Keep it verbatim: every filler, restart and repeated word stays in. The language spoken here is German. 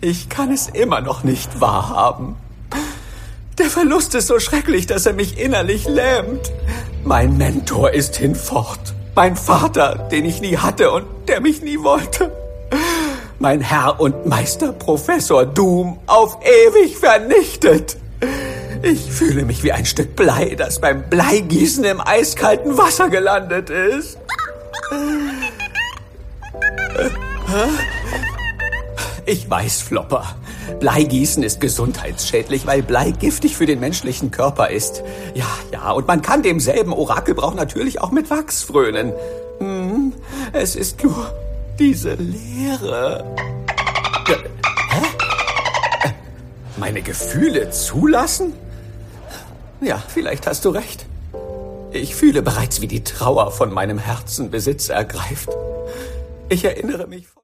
Ich kann es immer noch nicht wahrhaben. Der Verlust ist so schrecklich, dass er mich innerlich lähmt. Mein Mentor ist hinfort. Mein Vater, den ich nie hatte und der mich nie wollte. Mein Herr und Meister Professor Doom auf ewig vernichtet. Ich fühle mich wie ein Stück Blei, das beim Bleigießen im eiskalten Wasser gelandet ist. Ich weiß, Flopper. Bleigießen ist gesundheitsschädlich, weil Blei giftig für den menschlichen Körper ist. Ja, ja, und man kann demselben Orakelbrauch natürlich auch mit Wachs frönen. Hm, es ist nur diese Leere. Äh, hä? Äh, meine Gefühle zulassen? Ja, vielleicht hast du recht. Ich fühle bereits, wie die Trauer von meinem Herzen Besitz ergreift. Ich erinnere mich...